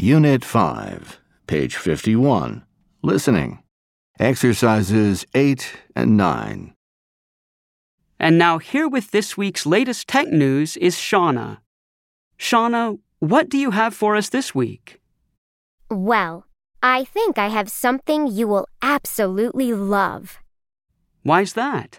Unit 5, page 51. Listening. Exercises 8 and 9. And now here with this week's latest tech news is Shauna. Shauna, what do you have for us this week? Well, I think I have something you will absolutely love. Why's that?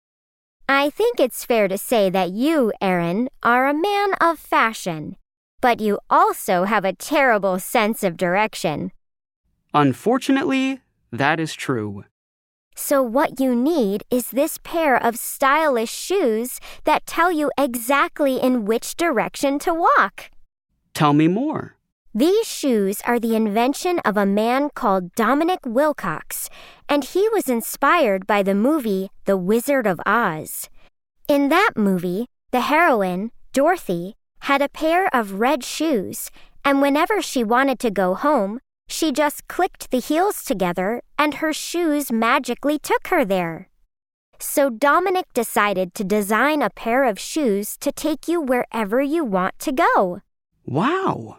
I think it's fair to say that you, Aaron, are a man of fashion, but you also have a terrible sense of direction. Unfortunately, that is true. So what you need is this pair of stylish shoes that tell you exactly in which direction to walk. Tell me more. These shoes are the invention of a man called Dominic Wilcox, and he was inspired by the movie The Wizard of Oz. In that movie, the heroine, Dorothy, had a pair of red shoes, and whenever she wanted to go home, she just clicked the heels together and her shoes magically took her there. So Dominic decided to design a pair of shoes to take you wherever you want to go. Wow!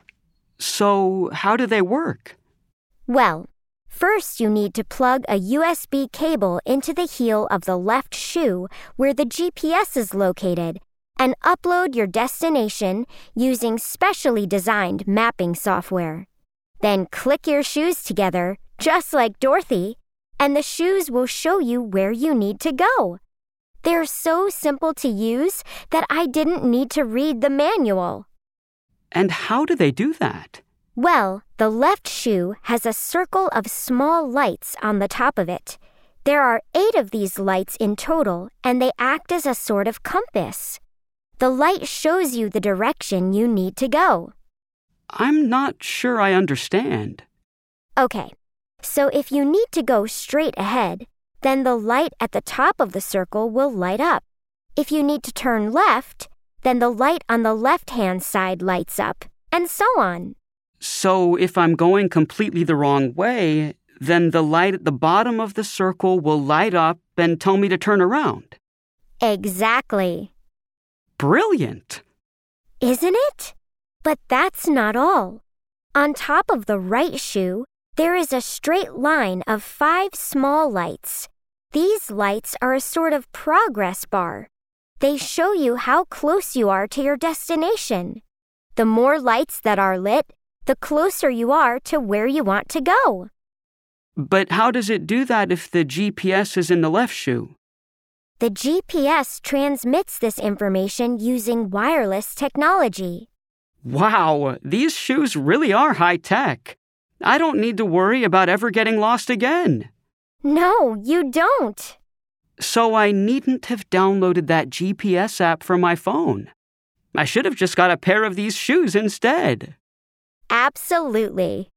So, how do they work? Well, first you need to plug a USB cable into the heel of the left shoe where the GPS is located and upload your destination using specially designed mapping software. Then click your shoes together, just like Dorothy, and the shoes will show you where you need to go. They're so simple to use that I didn't need to read the manual. And how do they do that? Well, the left shoe has a circle of small lights on the top of it. There are 8 of these lights in total, and they act as a sort of compass. The light shows you the direction you need to go. I'm not sure I understand. Okay, so if you need to go straight ahead, then the light at the top of the circle will light up. If you need to turn left, then the light on the left-hand side lights up, and so on. So if I'm going completely the wrong way, then the light at the bottom of the circle will light up and tell me to turn around. Exactly. Brilliant! Isn't it? But that's not all. On top of the right shoe, there is a straight line of 5 small lights. These lights are a sort of progress bar. They show you how close you are to your destination. The more lights that are lit, the closer you are to where you want to go. But how does it do that if the GPS is in the left shoe? The GPS transmits this information using wireless technology. Wow, these shoes really are high-tech. I don't need to worry about ever getting lost again. No, you don't. So I needn't have downloaded that GPS app for my phone. I should have just got a pair of these shoes instead. Absolutely.